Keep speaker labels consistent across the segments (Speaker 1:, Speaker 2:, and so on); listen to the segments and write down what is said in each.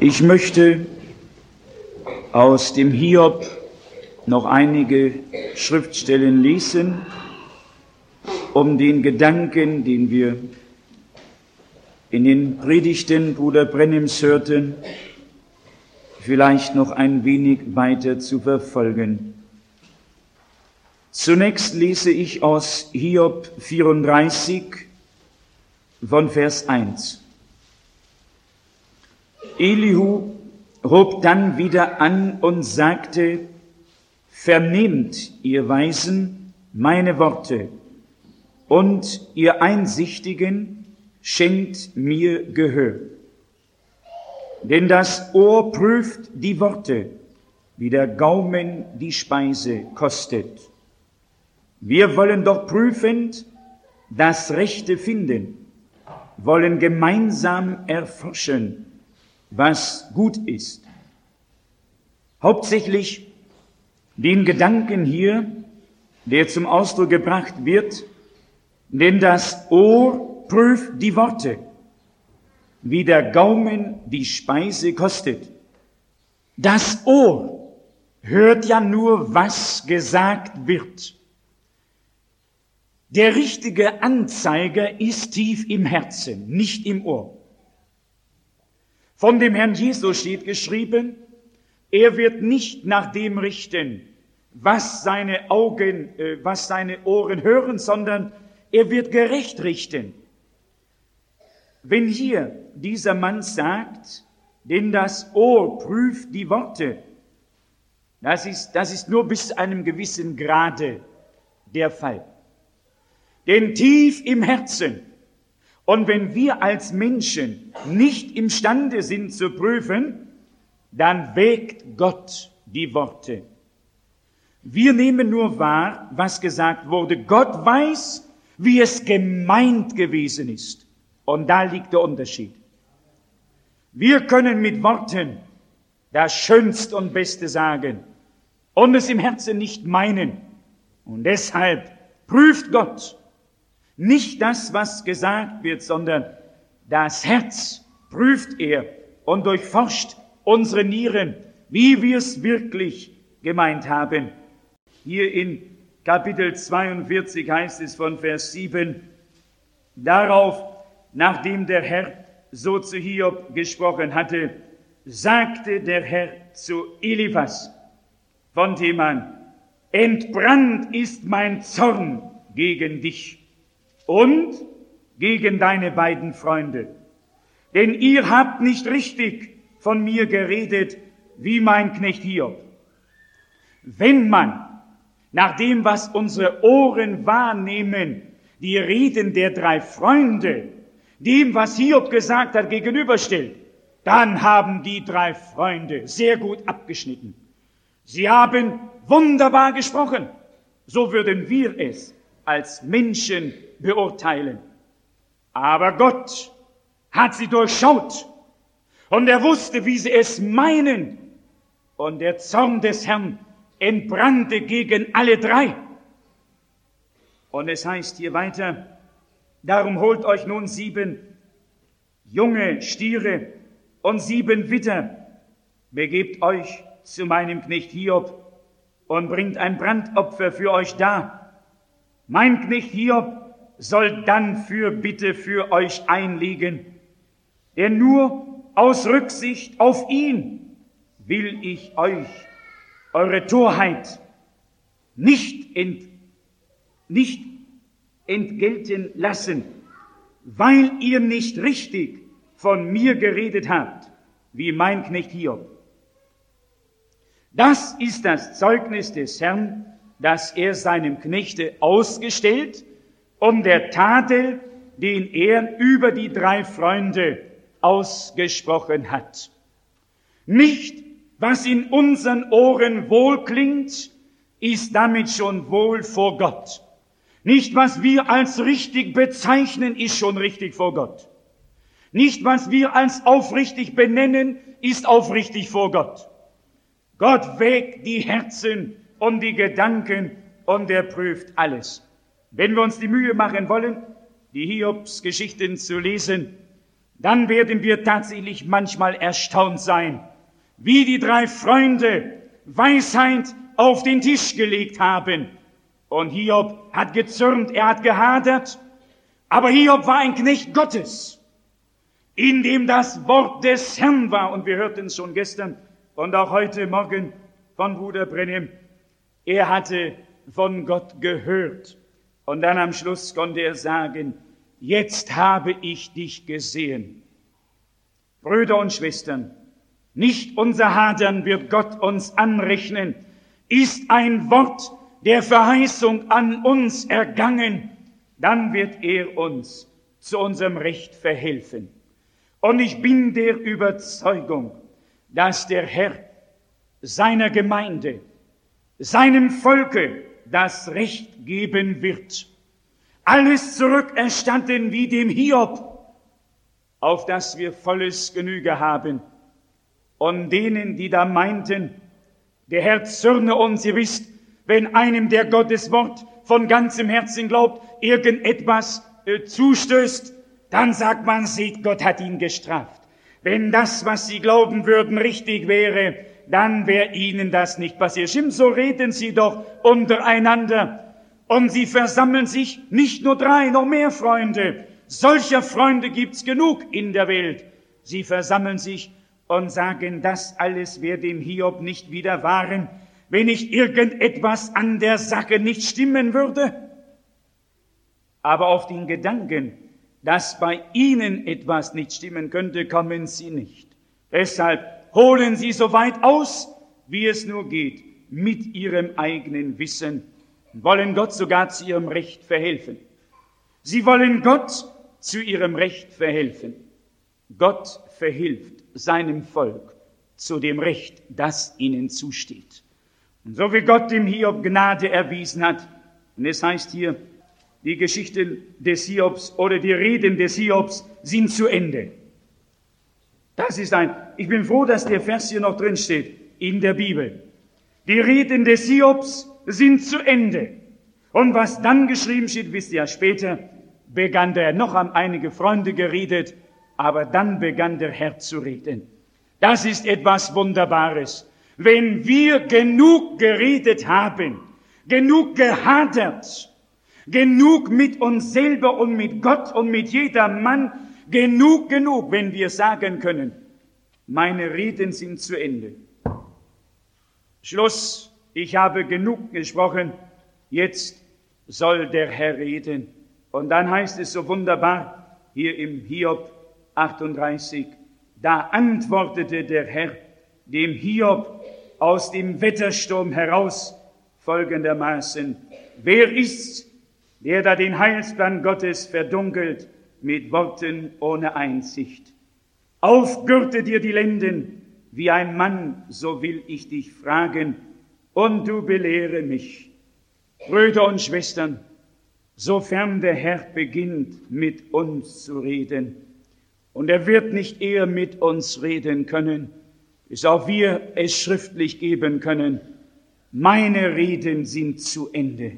Speaker 1: Ich möchte aus dem Hiob noch einige Schriftstellen lesen, um den Gedanken, den wir in den Predigten Bruder Brennims hörten, vielleicht noch ein wenig weiter zu verfolgen. Zunächst lese ich aus Hiob 34 von Vers 1. Elihu hob dann wieder an und sagte: Vernehmt, ihr Weisen, meine Worte, und ihr Einsichtigen, schenkt mir Gehör. Denn das Ohr prüft die Worte, wie der Gaumen die Speise kostet. Wir wollen doch prüfend das Rechte finden, wollen gemeinsam erforschen, was gut ist. Hauptsächlich den Gedanken hier, der zum Ausdruck gebracht wird, denn das Ohr prüft die Worte, wie der Gaumen die Speise kostet. Das Ohr hört ja nur, was gesagt wird. Der richtige Anzeiger ist tief im Herzen, nicht im Ohr. Von dem Herrn Jesus steht geschrieben, er wird nicht nach dem richten, was seine Ohren hören, sondern er wird gerecht richten. Wenn hier dieser Mann sagt, denn das Ohr prüft die Worte, das ist nur bis zu einem gewissen Grade der Fall. Denn tief im Herzen, und wenn wir als Menschen nicht imstande sind zu prüfen, dann wägt Gott die Worte. Wir nehmen nur wahr, was gesagt wurde. Gott weiß, wie es gemeint gewesen ist. Und da liegt der Unterschied. Wir können mit Worten das Schönste und Beste sagen und es im Herzen nicht meinen. Und deshalb prüft Gott nicht das, was gesagt wird, sondern das Herz prüft er und durchforscht unsere Nieren, wie wir es wirklich gemeint haben. Hier in Kapitel 42 heißt es von Vers 7, darauf, nachdem der Herr so zu Hiob gesprochen hatte, sagte der Herr zu Eliphas von Teman: Entbrannt ist mein Zorn gegen dich und gegen deine beiden Freunde, denn ihr habt nicht richtig von mir geredet, wie mein Knecht Hiob. Wenn man nach dem, was unsere Ohren wahrnehmen, die Reden der drei Freunde dem, was Hiob gesagt hat, gegenüberstellt, dann haben die drei Freunde sehr gut abgeschnitten. Sie haben wunderbar gesprochen. So würden wir es als Menschen beurteilen. Aber Gott hat sie durchschaut und er wusste, wie sie es meinen. Und der Zorn des Herrn entbrannte gegen alle drei. Und es heißt hier weiter, darum holt euch nun 7 junge Stiere und 7 Widder, begebt euch zu meinem Knecht Hiob und bringt ein Brandopfer für euch dar. Mein Knecht Hiob soll dann Fürbitte für euch einlegen, denn nur aus Rücksicht auf ihn will ich euch eure Torheit nicht entgelten lassen, weil ihr nicht richtig von mir geredet habt, wie mein Knecht Hiob. Das ist das Zeugnis des Herrn, das er seinem Knechte ausgestellt, um der Tadel, den er über die drei Freunde ausgesprochen hat. Nicht, was in unseren Ohren wohl klingt, ist damit schon wohl vor Gott. Nicht, was wir als richtig bezeichnen, ist schon richtig vor Gott. Nicht, was wir als aufrichtig benennen, ist aufrichtig vor Gott. Gott wägt die Herzen und die Gedanken und er prüft alles. Wenn wir uns die Mühe machen wollen, die Hiobsgeschichten zu lesen, dann werden wir tatsächlich manchmal erstaunt sein, wie die 3 Freunde Weisheit auf den Tisch gelegt haben. Und Hiob hat gezürnt, er hat gehadert, aber Hiob war ein Knecht Gottes, in dem das Wort des Herrn war. Und wir hörten es schon gestern und auch heute Morgen von Bruder Brenhem. Er hatte von Gott gehört. Und dann am Schluss konnte er sagen, jetzt habe ich dich gesehen. Brüder und Schwestern, nicht unser Hadern wird Gott uns anrechnen. Ist ein Wort der Verheißung an uns ergangen, dann wird er uns zu unserem Recht verhelfen. Und ich bin der Überzeugung, dass der Herr seiner Gemeinde, seinem Volke das Recht geben wird, alles zurückerstatten wie dem Hiob, auf das wir volles Genüge haben. Und denen, die da meinten, der Herr zürne uns, ihr wisst, wenn einem, der Gottes Wort von ganzem Herzen glaubt, irgendetwas zustößt, dann sagt man, seht, Gott hat ihn gestraft. Wenn das, was sie glauben würden, richtig wäre, dann wäre ihnen das nicht passiert. Stimmt, so reden sie doch untereinander. Und sie versammeln sich, nicht nur 3, noch mehr Freunde. Solcher Freunde gibt's genug in der Welt. Sie versammeln sich und sagen, das alles wäre dem Hiob nicht widerfahren, wenn nicht irgendetwas an der Sache nicht stimmen würde. Aber auf den Gedanken, dass bei ihnen etwas nicht stimmen könnte, kommen sie nicht. Deshalb holen sie so weit aus, wie es nur geht, mit ihrem eigenen Wissen und wollen Gott sogar zu ihrem Recht verhelfen. Sie wollen Gott zu ihrem Recht verhelfen. Gott verhilft seinem Volk zu dem Recht, das ihnen zusteht. Und so wie Gott dem Hiob Gnade erwiesen hat, und es heißt hier, die Geschichte des Hiobs oder die Reden des Hiobs sind zu Ende. Ich bin froh, dass der Vers hier noch drin steht in der Bibel. Die Reden des Hiobs sind zu Ende. Und was dann geschrieben steht, wisst ihr ja später, begann der, noch haben einige Freunde geredet, aber dann begann der Herr zu reden. Das ist etwas Wunderbares. Wenn wir genug geredet haben, genug gehadert, genug mit uns selber und mit Gott und mit jedermann, genug, wenn wir sagen können, meine Reden sind zu Ende. Schluss, ich habe genug gesprochen, jetzt soll der Herr reden. Und dann heißt es so wunderbar, hier im Hiob 38, da antwortete der Herr dem Hiob aus dem Wettersturm heraus folgendermaßen, wer ist's, der da den Heilsplan Gottes verdunkelt mit Worten ohne Einsicht? Aufgürte dir die Lenden, wie ein Mann, so will ich dich fragen, und du belehre mich. Brüder und Schwestern, sofern der Herr beginnt, mit uns zu reden, und er wird nicht eher mit uns reden können, bis auch wir es schriftlich geben können, meine Reden sind zu Ende.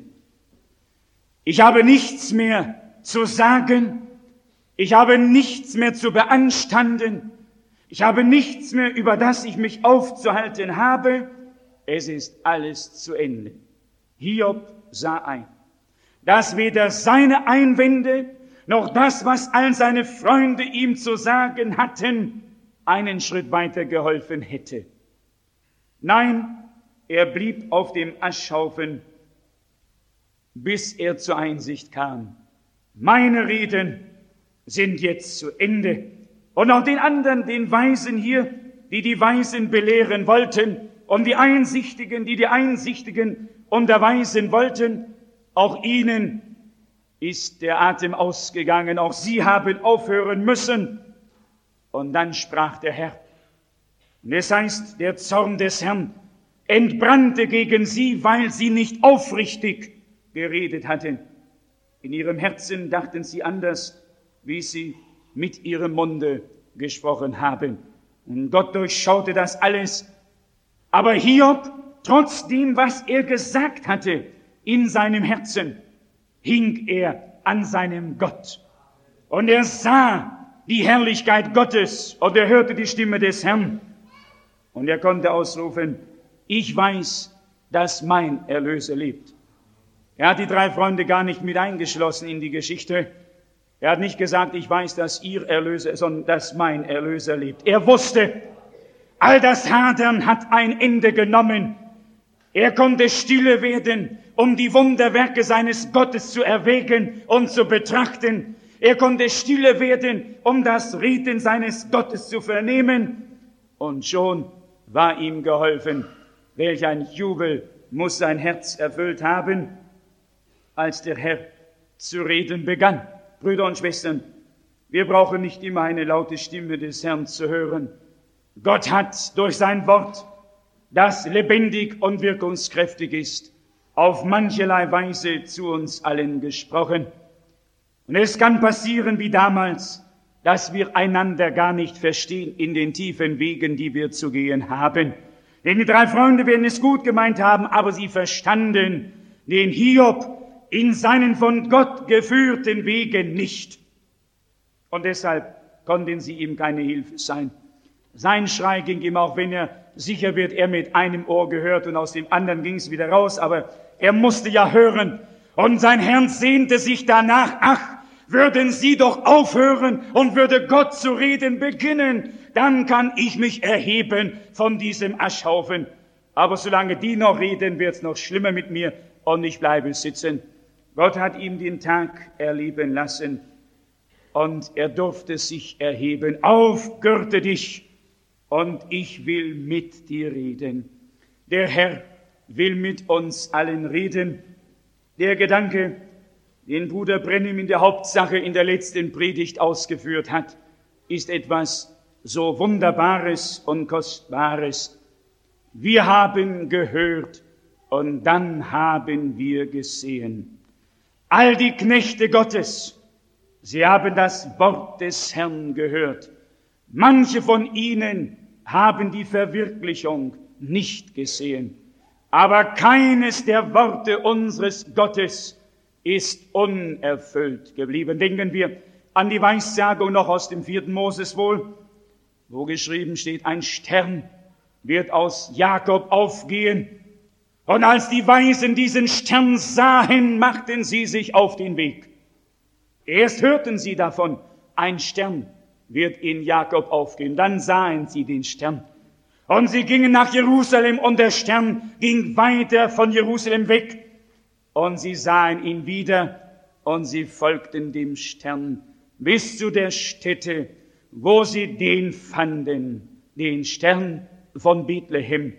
Speaker 1: Ich habe nichts mehr zu sagen, ich habe nichts mehr zu beanstanden, ich habe nichts mehr, über das ich mich aufzuhalten habe, es ist alles zu Ende. Hiob sah ein, dass weder seine Einwände noch das, was all seine Freunde ihm zu sagen hatten, einen Schritt weiter geholfen hätte. Nein, er blieb auf dem Aschhaufen, bis er zur Einsicht kam. Meine Reden sind jetzt zu Ende. Und auch den anderen, den Weisen hier, die die Weisen belehren wollten, und die Einsichtigen, die die Einsichtigen unterweisen wollten, auch ihnen ist der Atem ausgegangen, auch sie haben aufhören müssen. Und dann sprach der Herr, und es heißt, der Zorn des Herrn entbrannte gegen sie, weil sie nicht aufrichtig geredet hatten. In ihrem Herzen dachten sie anders, wie sie mit ihrem Munde gesprochen haben. Und Gott durchschaute das alles. Aber Hiob, trotz dem, was er gesagt hatte, in seinem Herzen, hing er an seinem Gott. Und er sah, die Herrlichkeit Gottes und er hörte die Stimme des Herrn. Und er konnte ausrufen, ich weiß, dass mein Erlöser lebt. Er hat die 3 Freunde gar nicht mit eingeschlossen in die Geschichte. Er hat nicht gesagt, ich weiß, dass ihr Erlöser, sondern dass mein Erlöser lebt. Er wusste, all das Hadern hat ein Ende genommen. Er konnte stille werden, um die Wunderwerke seines Gottes zu erwägen und zu betrachten. Er konnte stille werden, um das Reden seines Gottes zu vernehmen. Und schon war ihm geholfen. Welch ein Jubel muss sein Herz erfüllt haben, als der Herr zu reden begann. Brüder und Schwestern, wir brauchen nicht immer eine laute Stimme des Herrn zu hören. Gott hat durch sein Wort, das lebendig und wirkungskräftig ist, auf mancherlei Weise zu uns allen gesprochen. Und es kann passieren wie damals, dass wir einander gar nicht verstehen in den tiefen Wegen, die wir zu gehen haben. Denn die 3 Freunde werden es gut gemeint haben, aber sie verstanden den Hiob in seinen von Gott geführten Wegen nicht. Und deshalb konnten sie ihm keine Hilfe sein. Sein Schrei ging ihm, auch wenn er sicher wird, er mit einem Ohr gehört und aus dem anderen ging es wieder raus, aber er musste ja hören. Und sein Herz sehnte sich danach, ach, würden sie doch aufhören und würde Gott zu reden beginnen, dann kann ich mich erheben von diesem Aschhaufen. Aber solange die noch reden, wird's noch schlimmer mit mir und ich bleibe sitzen. Gott hat ihm den Tag erleben lassen und er durfte sich erheben. Aufgürte dich und ich will mit dir reden. Der Herr will mit uns allen reden. Der Gedanke, den Bruder Brennim in der Hauptsache in der letzten Predigt ausgeführt hat, ist etwas so Wunderbares und Kostbares. Wir haben gehört und dann haben wir gesehen. All die Knechte Gottes, sie haben das Wort des Herrn gehört. Manche von ihnen haben die Verwirklichung nicht gesehen. Aber keines der Worte unseres Gottes ist unerfüllt geblieben. Denken wir an die Weissagung noch aus dem 4. Moses wohl, wo geschrieben steht, ein Stern wird aus Jakob aufgehen. Und als die Weisen diesen Stern sahen, machten sie sich auf den Weg. Erst hörten sie davon, ein Stern wird in Jakob aufgehen. Dann sahen sie den Stern. Und sie gingen nach Jerusalem und der Stern ging weiter von Jerusalem weg. Und sie sahen ihn wieder und sie folgten dem Stern bis zu der Stätte, wo sie den fanden, den Stern von Bethlehem.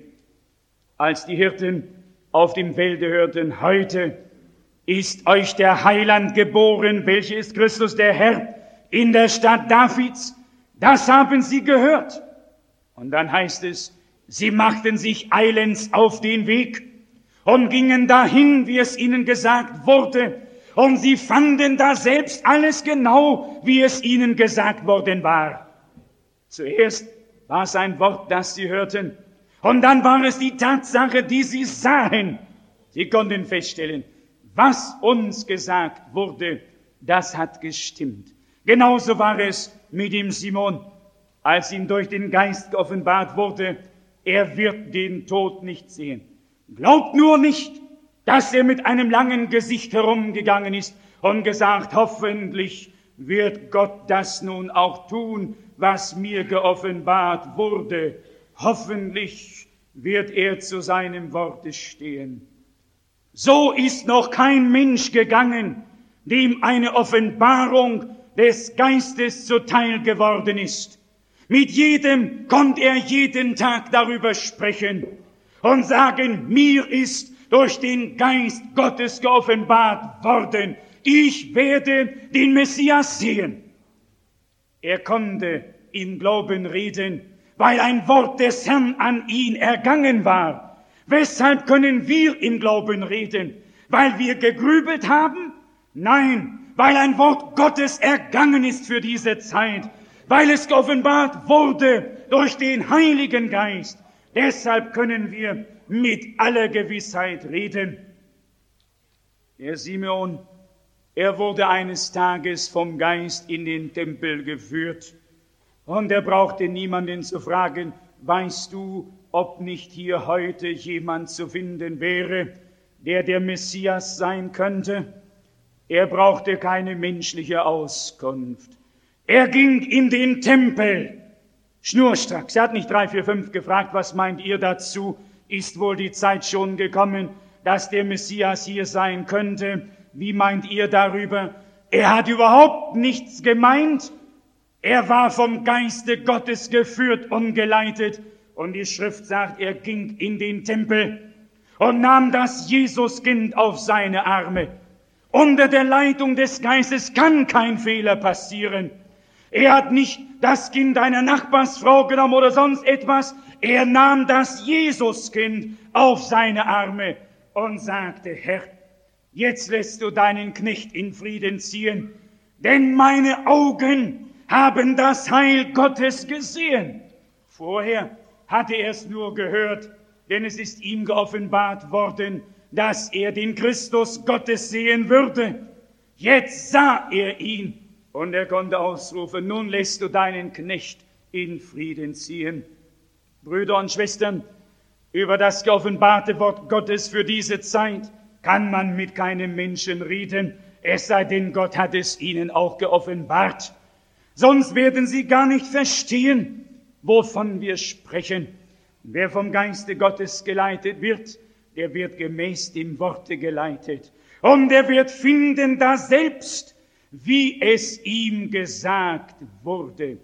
Speaker 1: Als die Hirten auf dem Felde hörten, heute ist euch der Heiland geboren, welcher ist Christus der Herr, in der Stadt Davids, das haben sie gehört. Und dann heißt es, sie machten sich eilends auf den Weg und gingen dahin, wie es ihnen gesagt wurde, und sie fanden da selbst alles genau, wie es ihnen gesagt worden war. Zuerst war es ein Wort, das sie hörten, und dann war es die Tatsache, die sie sahen. Sie konnten feststellen, was uns gesagt wurde, das hat gestimmt. Genauso war es mit dem Simon, als ihm durch den Geist geoffenbart wurde, er wird den Tod nicht sehen. Glaubt nur nicht, dass er mit einem langen Gesicht herumgegangen ist und gesagt, hoffentlich wird Gott das nun auch tun, was mir geoffenbart wurde. Hoffentlich wird er zu seinem Worte stehen. So ist noch kein Mensch gegangen, dem eine Offenbarung des Geistes zuteil geworden ist. Mit jedem konnte er jeden Tag darüber sprechen und sagen, mir ist durch den Geist Gottes geoffenbart worden, ich werde den Messias sehen. Er konnte im Glauben reden, weil ein Wort des Herrn an ihn ergangen war. Weshalb können wir im Glauben reden? Weil wir gegrübelt haben? Nein, weil ein Wort Gottes ergangen ist für diese Zeit, weil es geoffenbart wurde durch den Heiligen Geist. Deshalb können wir mit aller Gewissheit reden. Der Simeon Er wurde eines Tages vom Geist in den Tempel geführt und er brauchte niemanden zu fragen, weißt du, ob nicht hier heute jemand zu finden wäre, der Messias sein könnte? Er brauchte keine menschliche Auskunft. Er ging in den Tempel, schnurstracks. Er hat nicht 3, 4, 5 gefragt, was meint ihr dazu? Ist wohl die Zeit schon gekommen, dass der Messias hier sein könnte? Wie meint ihr darüber? Er hat überhaupt nichts gemeint. Er war vom Geiste Gottes geführt und geleitet. Und die Schrift sagt, er ging in den Tempel und nahm das Jesuskind auf seine Arme. Unter der Leitung des Geistes kann kein Fehler passieren. Er hat nicht das Kind einer Nachbarsfrau genommen oder sonst etwas. Er nahm das Jesuskind auf seine Arme und sagte, Herr, jetzt lässt du deinen Knecht in Frieden ziehen, denn meine Augen haben das Heil Gottes gesehen. Vorher hatte er es nur gehört, denn es ist ihm geoffenbart worden, dass er den Christus Gottes sehen würde. Jetzt sah er ihn und er konnte ausrufen, nun lässt du deinen Knecht in Frieden ziehen. Brüder und Schwestern, über das geoffenbarte Wort Gottes für diese Zeit kann man mit keinem Menschen reden, es sei denn, Gott hat es ihnen auch geoffenbart. Sonst werden sie gar nicht verstehen, wovon wir sprechen. Wer vom Geiste Gottes geleitet wird, der wird gemäß dem Worte geleitet. Und er wird finden daselbst, wie es ihm gesagt wurde.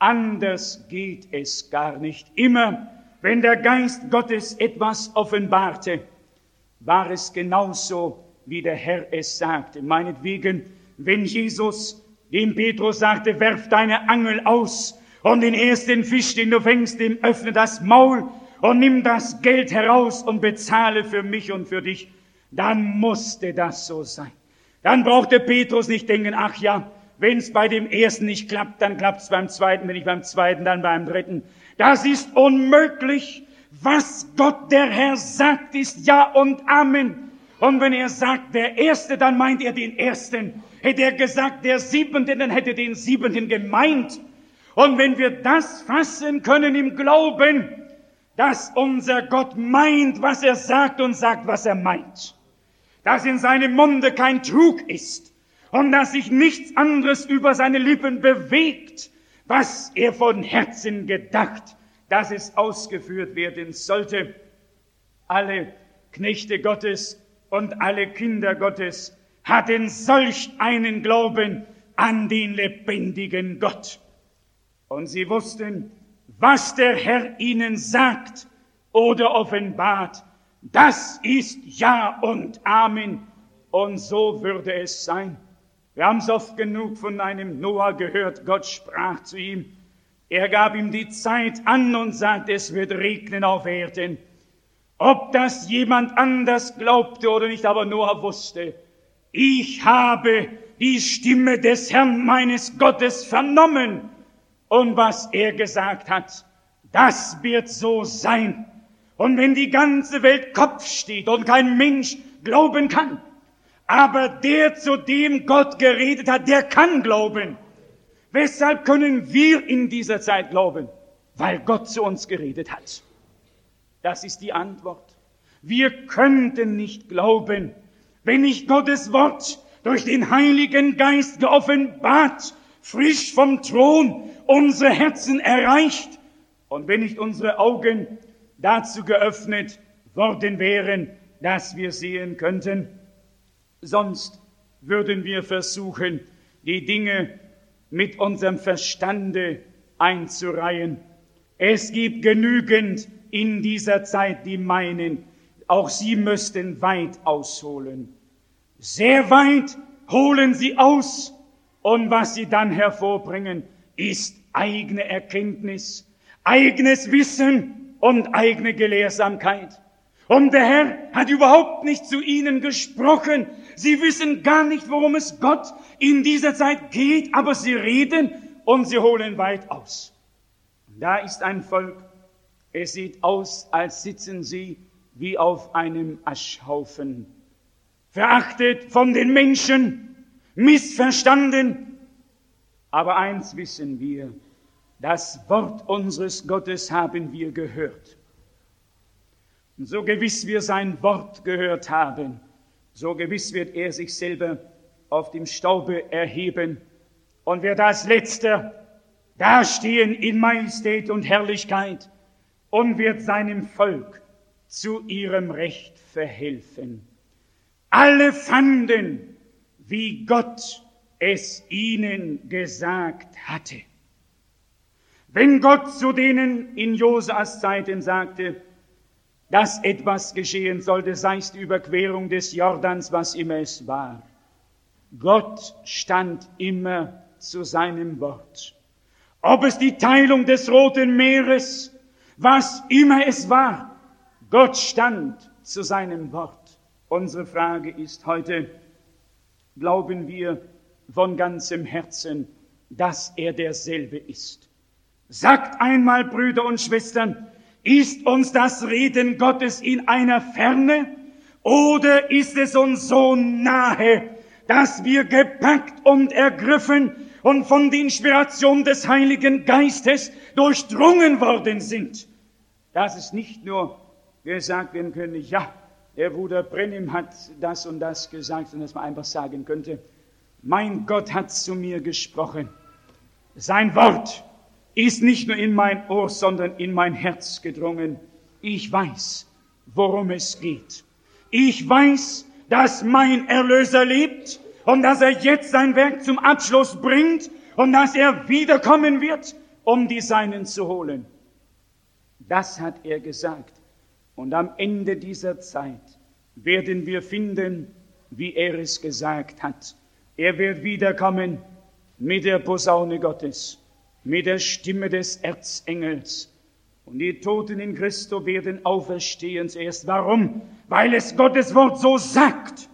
Speaker 1: Anders geht es gar nicht. Immer, wenn der Geist Gottes etwas offenbarte, war es genauso, wie der Herr es sagte. Meinetwegen, wenn Jesus dem Petrus sagte, werf deine Angel aus und den ersten Fisch, den du fängst, dem öffne das Maul und nimm das Geld heraus und bezahle für mich und für dich, dann musste das so sein. Dann brauchte Petrus nicht denken, ach ja, wenn es bei dem ersten nicht klappt, dann klappt es beim zweiten, wenn nicht beim zweiten, dann beim dritten. Das ist unmöglich. Was Gott der Herr sagt, ist Ja und Amen. Und wenn er sagt, der Erste, dann meint er den Ersten. Hätte er gesagt, der Siebente, dann hätte er den Siebenten gemeint. Und wenn wir das fassen können im Glauben, dass unser Gott meint, was er sagt und sagt, was er meint, dass in seinem Munde kein Trug ist und dass sich nichts anderes über seine Lippen bewegt, was er von Herzen gedacht, dass es ausgeführt werden sollte. Alle Knechte Gottes und alle Kinder Gottes hatten solch einen Glauben an den lebendigen Gott. Und sie wussten, was der Herr ihnen sagt oder offenbart, das ist Ja und Amen. Und so würde es sein. Wir haben es oft genug von einem Noah gehört. Gott sprach zu ihm. Er gab ihm die Zeit an und sagte, es wird regnen auf Erden. Ob das jemand anders glaubte oder nicht, aber Noah wusste, ich habe die Stimme des Herrn meines Gottes vernommen. Und was er gesagt hat, das wird so sein. Und wenn die ganze Welt Kopf steht und kein Mensch glauben kann, aber der, zu dem Gott geredet hat, der kann glauben. Weshalb können wir in dieser Zeit glauben? Weil Gott zu uns geredet hat. Das ist die Antwort. Wir könnten nicht glauben, wenn nicht Gottes Wort durch den Heiligen Geist geoffenbart, frisch vom Thron unsere Herzen erreicht und wenn nicht unsere Augen dazu geöffnet worden wären, dass wir sehen könnten. Sonst würden wir versuchen, die Dinge mit unserem Verstande einzureihen. Es gibt genügend in dieser Zeit, die meinen, auch sie müssten weit ausholen. Sehr weit holen sie aus und was sie dann hervorbringen, ist eigene Erkenntnis, eigenes Wissen und eigene Gelehrsamkeit. Und der Herr hat überhaupt nicht zu ihnen gesprochen. Sie wissen gar nicht, worum es Gott in dieser Zeit geht, aber sie reden und sie holen weit aus. Da ist ein Volk, es sieht aus, als sitzen sie wie auf einem Aschhaufen. Verachtet von den Menschen, missverstanden. Aber eins wissen wir, das Wort unseres Gottes haben wir gehört. Und so gewiss wir sein Wort gehört haben, so gewiss wird er sich selber auf dem Staube erheben und wird als Letzter dastehen in Majestät und Herrlichkeit und wird seinem Volk zu ihrem Recht verhelfen. Alle fanden, wie Gott es ihnen gesagt hatte. Wenn Gott zu denen in Josuas Zeiten sagte, dass etwas geschehen sollte, sei es die Überquerung des Jordans, was immer es war, Gott stand immer zu seinem Wort. Ob es die Teilung des Roten Meeres, was immer es war, Gott stand zu seinem Wort. Unsere Frage ist heute, glauben wir von ganzem Herzen, dass er derselbe ist? Sagt einmal, Brüder und Schwestern, ist uns das Reden Gottes in einer Ferne oder ist es uns so nahe, dass wir gepackt und ergriffen und von der Inspiration des Heiligen Geistes durchdrungen worden sind? Dass es nicht nur gesagt werden könnte, ja, der Bruder Brennim hat das und das gesagt, sondern dass man einfach sagen könnte, mein Gott hat zu mir gesprochen. Sein Wort ist nicht nur in mein Ohr, sondern in mein Herz gedrungen. Ich weiß, worum es geht. Ich weiß, dass mein Erlöser lebt und dass er jetzt sein Werk zum Abschluss bringt und dass er wiederkommen wird, um die Seinen zu holen. Das hat er gesagt. Und am Ende dieser Zeit werden wir finden, wie er es gesagt hat. Er wird wiederkommen mit der Posaune Gottes, mit der Stimme des Erzengels. Und die Toten in Christo werden auferstehen zuerst. Warum? Weil es Gottes Wort so sagt.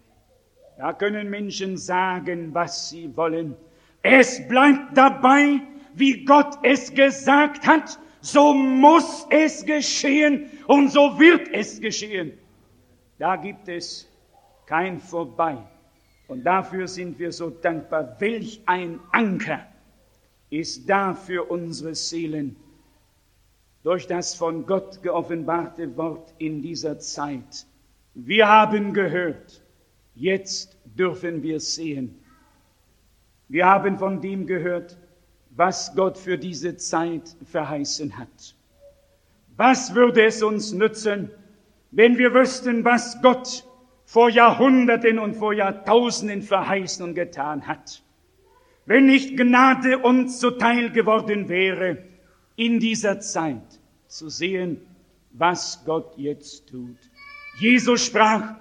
Speaker 1: Da können Menschen sagen, was sie wollen. Es bleibt dabei, wie Gott es gesagt hat. So muss es geschehen und so wird es geschehen. Da gibt es kein Vorbei. Und dafür sind wir so dankbar. Welch ein Anker ist da für unsere Seelen durch das von Gott geoffenbarte Wort in dieser Zeit. Wir haben gehört, jetzt dürfen wir sehen. Wir haben von dem gehört, was Gott für diese Zeit verheißen hat. Was würde es uns nützen, wenn wir wüssten, was Gott vor Jahrhunderten und vor Jahrtausenden verheißen und getan hat? Wenn nicht Gnade uns zuteil geworden wäre, in dieser Zeit zu sehen, was Gott jetzt tut. Jesus sprach,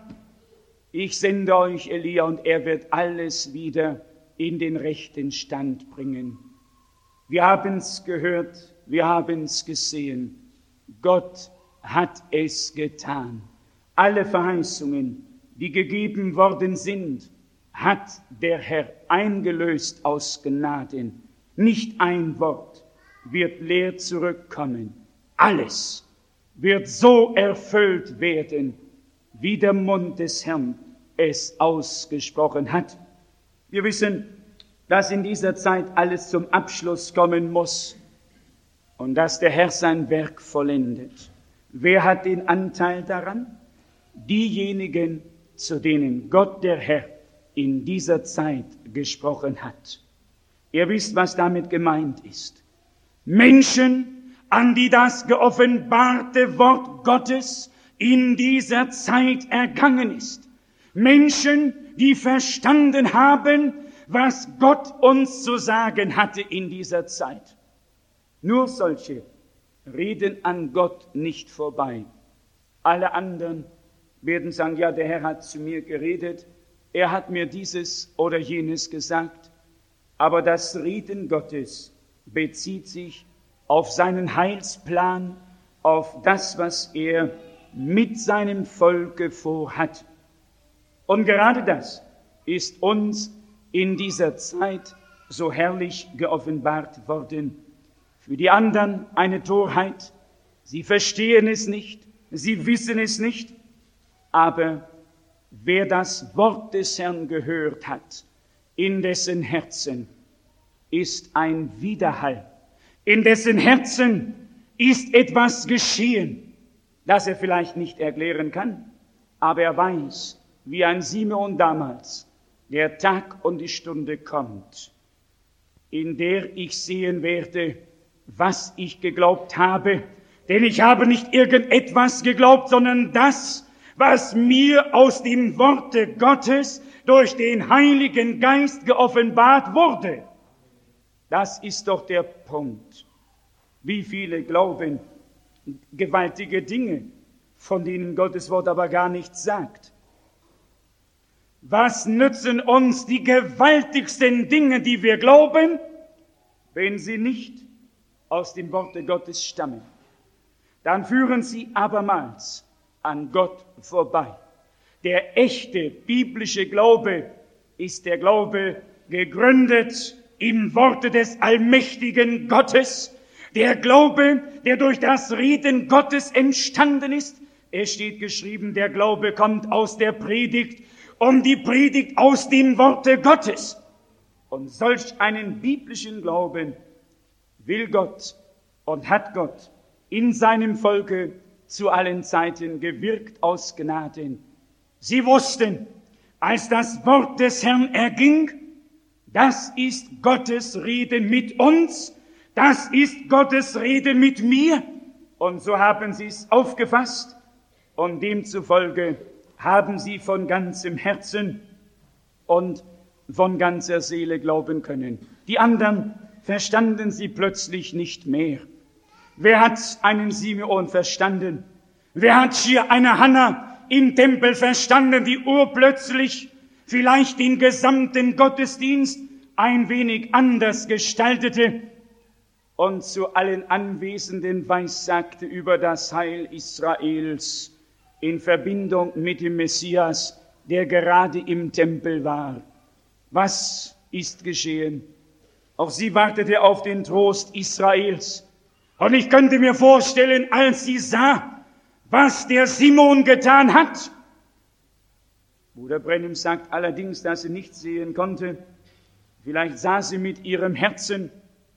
Speaker 1: ich sende euch Elia und er wird alles wieder in den rechten Stand bringen. Wir haben es gehört, wir haben es gesehen. Gott hat es getan. Alle Verheißungen, die gegeben worden sind, hat der Herr eingelöst aus Gnaden. Nicht ein Wort wird leer zurückkommen. Alles wird so erfüllt werden, wie der Mund des Herrn es ausgesprochen hat. Wir wissen, dass in dieser Zeit alles zum Abschluss kommen muss und dass der Herr sein Werk vollendet. Wer hat den Anteil daran? Diejenigen, zu denen Gott der Herr in dieser Zeit gesprochen hat. Ihr wisst, was damit gemeint ist. Menschen, an die das geoffenbarte Wort Gottes in dieser Zeit ergangen ist. Menschen, die verstanden haben, was Gott uns zu sagen hatte in dieser Zeit. Nur solche reden an Gott nicht vorbei. Alle anderen werden sagen, ja, der Herr hat zu mir geredet, er hat mir dieses oder jenes gesagt, aber das Reden Gottes bezieht sich auf seinen Heilsplan, auf das, was er mit seinem Volke vorhat. Und gerade das ist uns in dieser Zeit so herrlich geoffenbart worden. Für die anderen eine Torheit. Sie verstehen es nicht, sie wissen es nicht. Aber wer das Wort des Herrn gehört hat, in dessen Herzen ist ein Widerhall. In dessen Herzen ist etwas geschehen, das er vielleicht nicht erklären kann, aber er weiß, wie ein Simeon damals, der Tag und die Stunde kommt, in der ich sehen werde, was ich geglaubt habe. Denn ich habe nicht irgendetwas geglaubt, sondern das, was mir aus dem Worte Gottes durch den Heiligen Geist geoffenbart wurde. Das ist doch der Punkt. Wie viele glauben gewaltige Dinge, von denen Gottes Wort aber gar nichts sagt. Was nützen uns die gewaltigsten Dinge, die wir glauben, wenn sie nicht aus dem Worte Gottes stammen? Dann führen sie abermals an Gott vorbei. Der echte biblische Glaube ist der Glaube gegründet im Worte des allmächtigen Gottes, der Glaube, der durch das Reden Gottes entstanden ist. Es steht geschrieben, der Glaube kommt aus der Predigt und die Predigt aus dem Worte Gottes. Und solch einen biblischen Glauben will Gott und hat Gott in seinem Volke zu allen Zeiten gewirkt aus Gnaden. Sie wussten, als das Wort des Herrn erging, das ist Gottes Reden mit uns, das ist Gottes Reden mit mir. Und so haben sie es aufgefasst und demzufolge haben sie von ganzem Herzen und von ganzer Seele glauben können. Die anderen verstanden sie plötzlich nicht mehr. Wer hat einen Simeon verstanden? Wer hat hier eine Hannah im Tempel verstanden, die urplötzlich vielleicht den gesamten Gottesdienst ein wenig anders gestaltete und zu allen Anwesenden weissagte über das Heil Israels in Verbindung mit dem Messias, der gerade im Tempel war? Was ist geschehen? Auch sie wartete auf den Trost Israels. Und ich könnte mir vorstellen, als sie sah, was der Simon getan hat. Bruder Branham sagt allerdings, dass sie nicht sehen konnte. Vielleicht sah sie mit ihrem Herzen.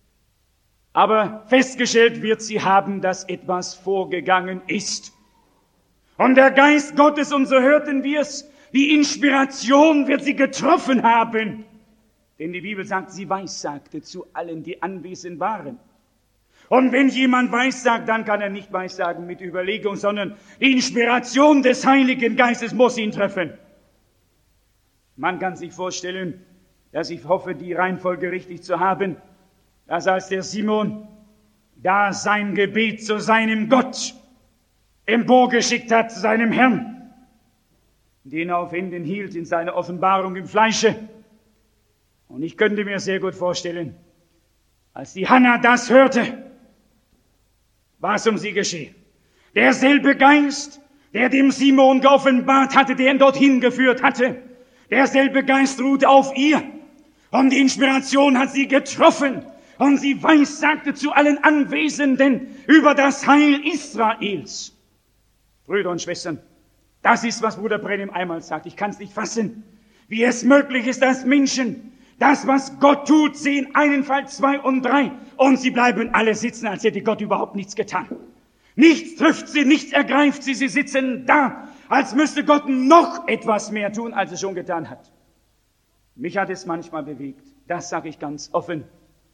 Speaker 1: Aber festgestellt wird sie haben, dass etwas vorgegangen ist. Und der Geist Gottes, und so hörten wir es, die Inspiration wird sie getroffen haben. Denn die Bibel sagt, sie weissagte zu allen, die anwesend waren. Und wenn jemand weissagt, dann kann er nicht weissagen mit Überlegung, sondern die Inspiration des Heiligen Geistes muss ihn treffen. Man kann sich vorstellen, dass ich hoffe, die Reihenfolge richtig zu haben, dass als der Simon da sein Gebet zu seinem Gott emporgeschickt hat, zu seinem Herrn, den er auf Händen hielt in seiner Offenbarung im Fleische. Und ich könnte mir sehr gut vorstellen, als die Hannah das hörte, was um sie geschehen. Derselbe Geist, der dem Simon geoffenbart hatte, der ihn dorthin geführt hatte, derselbe Geist ruhte auf ihr und die Inspiration hat sie getroffen und sie weissagte zu allen Anwesenden über das Heil Israels. Brüder und Schwestern, das ist, was Bruder Branham einmal sagt. Ich kann es nicht fassen, wie es möglich ist, dass Menschen das, was Gott tut, sehen einen Fall, zwei und drei und sie bleiben alle sitzen, als hätte Gott überhaupt nichts getan. Nichts trifft sie, nichts ergreift sie, sie sitzen da, als müsste Gott noch etwas mehr tun, als er schon getan hat. Mich hat es manchmal bewegt, das sage ich ganz offen,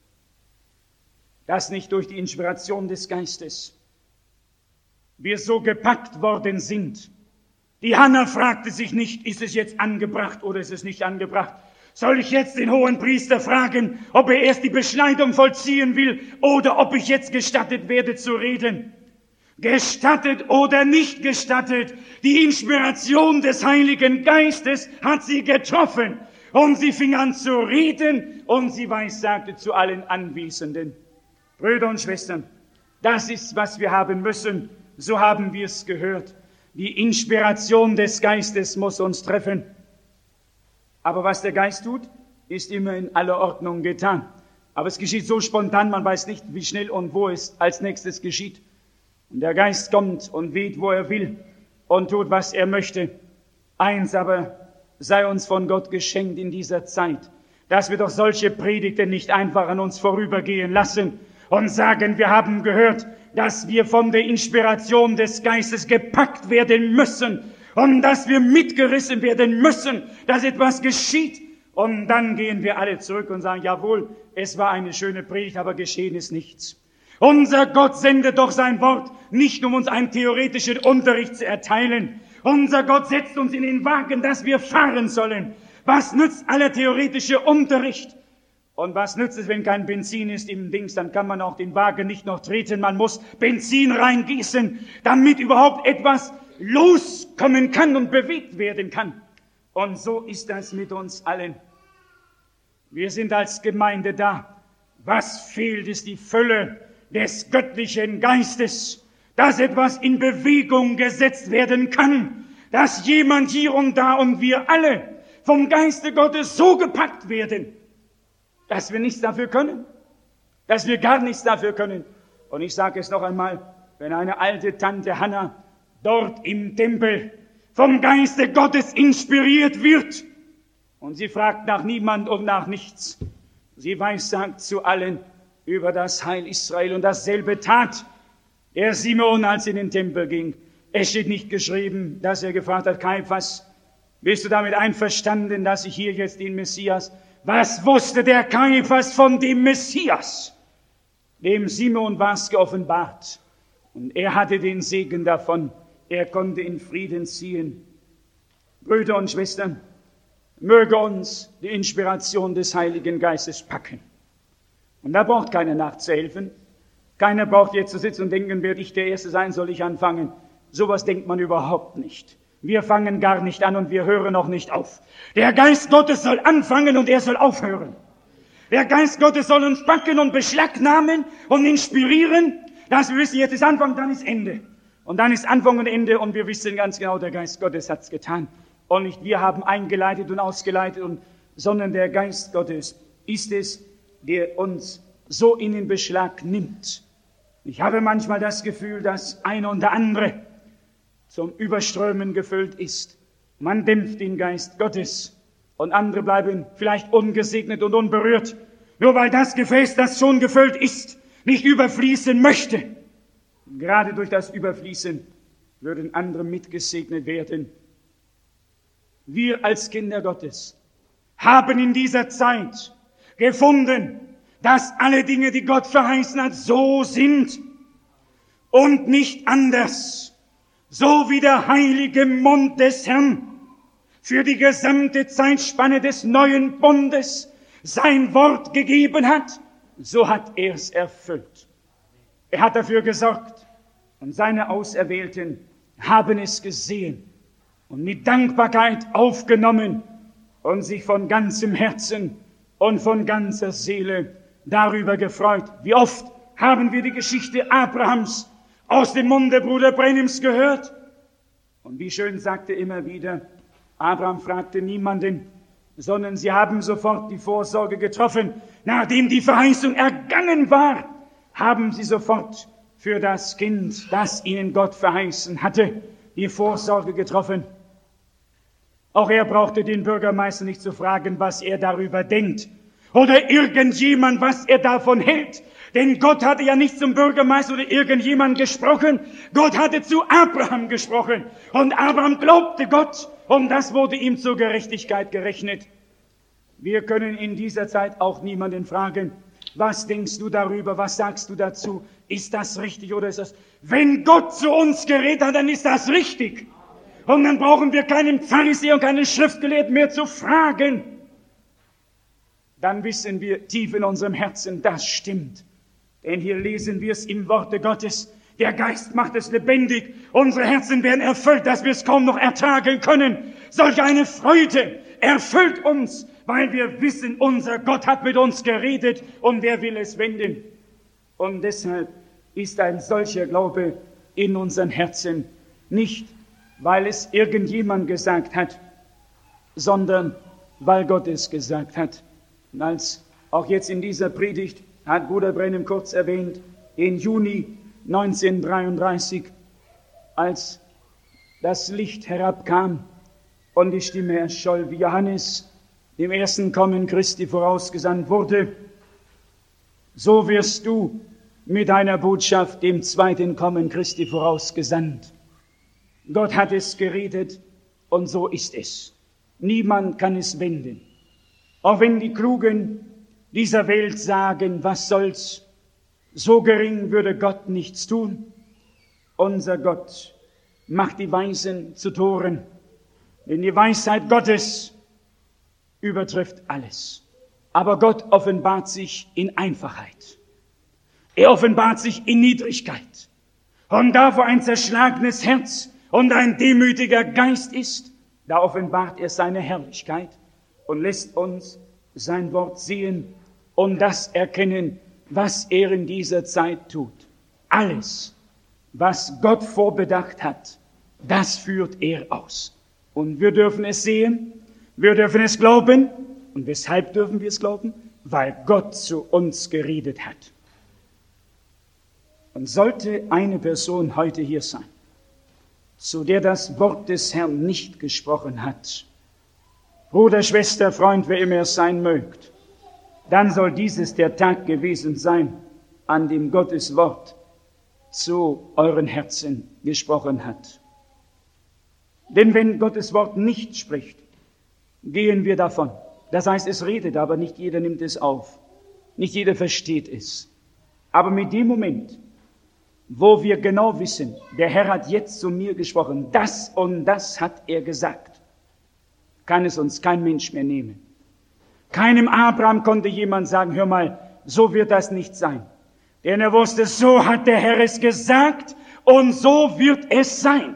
Speaker 1: dass nicht durch die Inspiration des Geistes wir so gepackt worden sind. Die Hannah fragte sich nicht, ist es jetzt angebracht oder ist es nicht angebracht? Soll ich jetzt den hohen Priester fragen, ob er erst die Beschneidung vollziehen will oder ob ich jetzt gestattet werde zu reden? Gestattet oder nicht gestattet, die Inspiration des Heiligen Geistes hat sie getroffen und sie fing an zu reden und sie weissagte zu allen Anwesenden. Brüder und Schwestern, das ist, was wir haben müssen, so haben wir es gehört. Die Inspiration des Geistes muss uns treffen. Aber was der Geist tut, ist immer in aller Ordnung getan. Aber es geschieht so spontan, man weiß nicht, wie schnell und wo es als nächstes geschieht. Und der Geist kommt und weht, wo er will und tut, was er möchte. Eins aber sei uns von Gott geschenkt in dieser Zeit, dass wir doch solche Predigten nicht einfach an uns vorübergehen lassen und sagen, wir haben gehört, dass wir von der Inspiration des Geistes gepackt werden müssen und dass wir mitgerissen werden müssen, dass etwas geschieht. Und dann gehen wir alle zurück und sagen, jawohl, es war eine schöne Predigt, aber geschehen ist nichts. Unser Gott sendet doch sein Wort, nicht um uns einen theoretischen Unterricht zu erteilen. Unser Gott setzt uns in den Wagen, dass wir fahren sollen. Was nützt aller theoretische Unterricht? Und was nützt es, wenn kein Benzin ist im Dings? Dann kann man auch den Wagen nicht noch treten. Man muss Benzin reingießen, damit überhaupt etwas loskommen kann und bewegt werden kann. Und so ist das mit uns allen. Wir sind als Gemeinde da. Was fehlt, ist die Fülle des göttlichen Geistes, dass etwas in Bewegung gesetzt werden kann, dass jemand hier und da und wir alle vom Geiste Gottes so gepackt werden, dass wir nichts dafür können, dass wir gar nichts dafür können. Und ich sage es noch einmal, wenn eine alte Tante Hannah dort im Tempel vom Geiste Gottes inspiriert wird und sie fragt nach niemand und nach nichts, sie weissagt zu allen über das Heil Israel und dasselbe tat der Simeon, als er in den Tempel ging. Es steht nicht geschrieben, dass er gefragt hat, Kaiphas, bist du damit einverstanden, dass ich hier jetzt den Messias... Was wusste der Kaiphas von dem Messias? Dem Simeon war es geoffenbart. Und er hatte den Segen davon. Er konnte in Frieden ziehen. Brüder und Schwestern, möge uns die Inspiration des Heiligen Geistes packen. Und da braucht keiner nachzuhelfen. Keiner braucht jetzt zu sitzen und denken, werde ich der Erste sein, soll ich anfangen. Sowas denkt man überhaupt nicht. Wir fangen gar nicht an und wir hören auch nicht auf. Der Geist Gottes soll anfangen und er soll aufhören. Der Geist Gottes soll uns packen und beschlagnahmen und inspirieren, dass wir wissen, jetzt ist Anfang, dann ist Ende. Und dann ist Anfang und Ende und wir wissen ganz genau, der Geist Gottes hat's getan. Und nicht wir haben eingeleitet und ausgeleitet, sondern der Geist Gottes ist es, der uns so in den Beschlag nimmt. Ich habe manchmal das Gefühl, dass einer und der andere zum Überströmen gefüllt ist. Man dämpft den Geist Gottes und andere bleiben vielleicht ungesegnet und unberührt, nur weil das Gefäß, das schon gefüllt ist, nicht überfließen möchte. Gerade durch das Überfließen würden andere mitgesegnet werden. Wir als Kinder Gottes haben in dieser Zeit gefunden, dass alle Dinge, die Gott verheißen hat, so sind und nicht anders. So wie der heilige Mund des Herrn für die gesamte Zeitspanne des neuen Bundes sein Wort gegeben hat, so hat er es erfüllt. Er hat dafür gesorgt und seine Auserwählten haben es gesehen und mit Dankbarkeit aufgenommen und sich von ganzem Herzen und von ganzer Seele darüber gefreut. Wie oft haben wir die Geschichte Abrahams aus dem Munde Bruder Brenhims gehört? Und wie schön sagte immer wieder, Abraham fragte niemanden, sondern sie haben sofort die Vorsorge getroffen. Nachdem die Verheißung ergangen war, haben sie sofort für das Kind, das ihnen Gott verheißen hatte, die Vorsorge getroffen. Auch er brauchte den Bürgermeister nicht zu fragen, was er darüber denkt. Oder irgendjemand, was er davon hält. Denn Gott hatte ja nicht zum Bürgermeister oder irgendjemand gesprochen. Gott hatte zu Abraham gesprochen. Und Abraham glaubte Gott. Und das wurde ihm zur Gerechtigkeit gerechnet. Wir können in dieser Zeit auch niemanden fragen, was denkst du darüber, was sagst du dazu? Ist das richtig oder ist das... Wenn Gott zu uns geredet hat, dann ist das richtig. Und dann brauchen wir keinen Pharisäer und keinen Schriftgelehrten mehr zu fragen. Dann wissen wir tief in unserem Herzen, das stimmt. Denn hier lesen wir es im Worte Gottes. Der Geist macht es lebendig. Unsere Herzen werden erfüllt, dass wir es kaum noch ertragen können. Solch eine Freude erfüllt uns, weil wir wissen, unser Gott hat mit uns geredet und wer will es wenden. Und deshalb ist ein solcher Glaube in unseren Herzen nicht, weil es irgendjemand gesagt hat, sondern weil Gott es gesagt hat. Und als auch jetzt in dieser Predigt hat Bruder Brenhim kurz erwähnt, im Juni 1933, als das Licht herabkam und die Stimme erscholl, wie Johannes dem ersten Kommen Christi vorausgesandt wurde, so wirst du mit deiner Botschaft dem zweiten Kommen Christi vorausgesandt. Gott hat es geredet und so ist es. Niemand kann es wenden. Auch wenn die Klugen dieser Welt sagen, was soll's, so gering würde Gott nichts tun. Unser Gott macht die Weisen zu Toren, denn die Weisheit Gottes übertrifft alles. Aber Gott offenbart sich in Einfachheit. Er offenbart sich in Niedrigkeit. Und da, wo ein zerschlagenes Herz und ein demütiger Geist ist, da offenbart er seine Herrlichkeit und lässt uns sein Wort sehen und das erkennen, was er in dieser Zeit tut. Alles, was Gott vorbedacht hat, das führt er aus. Und wir dürfen es sehen, wir dürfen es glauben. Und weshalb dürfen wir es glauben? Weil Gott zu uns geredet hat. Und sollte eine Person heute hier sein, zu der das Wort des Herrn nicht gesprochen hat, Bruder, Schwester, Freund, wer immer es sein mögt, dann soll dieses der Tag gewesen sein, an dem Gottes Wort zu euren Herzen gesprochen hat. Denn wenn Gottes Wort nicht spricht, gehen wir davon. Das heißt, es redet, aber nicht jeder nimmt es auf. Nicht jeder versteht es. Aber mit dem Moment, wo wir genau wissen, der Herr hat jetzt zu mir gesprochen, das und das hat er gesagt, kann es uns kein Mensch mehr nehmen. Keinem Abraham konnte jemand sagen, hör mal, so wird das nicht sein. Denn er wusste, so hat der Herr es gesagt und so wird es sein.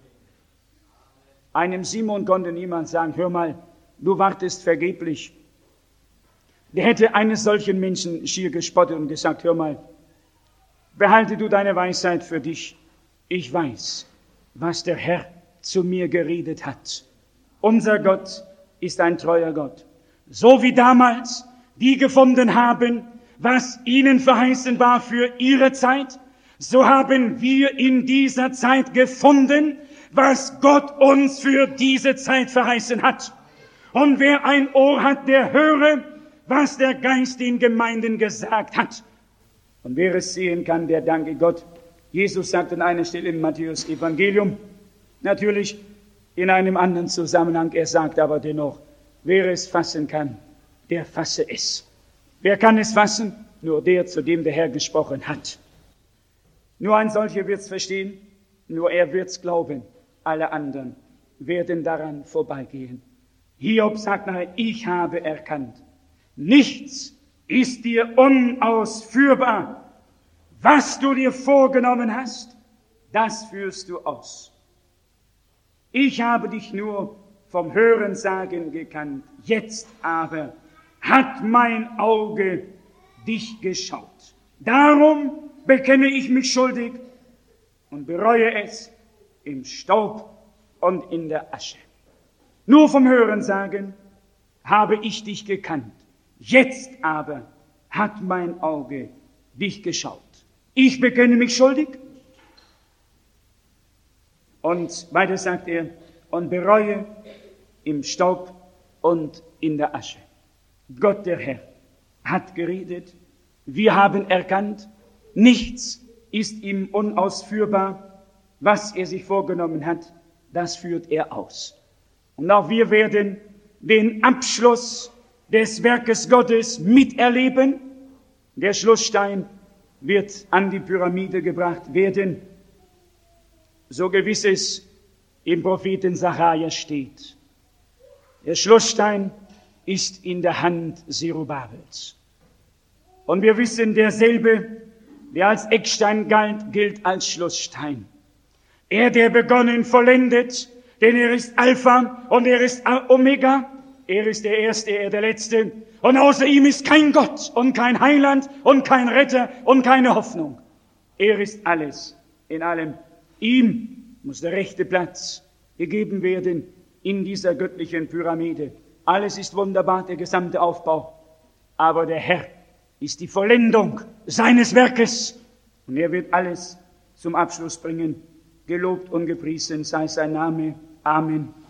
Speaker 1: Einem Simon konnte niemand sagen, hör mal, du wartest vergeblich. Der hätte eines solchen Menschen schier gespottet und gesagt, hör mal, behalte du deine Weisheit für dich. Ich weiß, was der Herr zu mir geredet hat. Unser Gott ist ein treuer Gott. So wie damals die gefunden haben, was ihnen verheißen war für ihre Zeit, so haben wir in dieser Zeit gefunden, was Gott uns für diese Zeit verheißen hat. Und wer ein Ohr hat, der höre, was der Geist den Gemeinden gesagt hat. Und wer es sehen kann, der danke Gott. Jesus sagt an einer Stelle im Matthäus-Evangelium, natürlich in einem anderen Zusammenhang, er sagt aber dennoch, wer es fassen kann, der fasse es. Wer kann es fassen? Nur der, zu dem der Herr gesprochen hat. Nur ein solcher wird's verstehen, nur er wird's glauben. Alle anderen werden daran vorbeigehen. Hiob sagt nachher, ich habe erkannt, nichts ist dir unausführbar. Was du dir vorgenommen hast, das führst du aus. Ich habe dich nur vom Hörensagen gekannt. Jetzt aber hat mein Auge dich geschaut. Darum bekenne ich mich schuldig und bereue es im Staub und in der Asche. Nur vom Hörensagen habe ich dich gekannt. Jetzt aber hat mein Auge dich geschaut. Ich bekenne mich schuldig. Und weiter sagt er, und bereue im Staub und in der Asche. Gott der Herr hat geredet. Wir haben erkannt, nichts ist ihm unausführbar. Was er sich vorgenommen hat, das führt er aus. Und auch wir werden den Abschluss des Werkes Gottes miterleben. Der Schlussstein wird an die Pyramide gebracht werden, so gewiss es im Propheten Sacharja steht. Der Schlussstein ist in der Hand Zerubabels. Und wir wissen, derselbe, der als Eckstein galt, gilt als Schlussstein. Er, der begonnen, vollendet, denn er ist Alpha und er ist Omega. Er ist der Erste, er der Letzte. Und außer ihm ist kein Gott und kein Heiland und kein Retter und keine Hoffnung. Er ist alles in allem. Ihm muss der rechte Platz gegeben werden in dieser göttlichen Pyramide. Alles ist wunderbar, der gesamte Aufbau. Aber der Herr ist die Vollendung seines Werkes. Und er wird alles zum Abschluss bringen. Gelobt und gepriesen sei sein Name. Amen.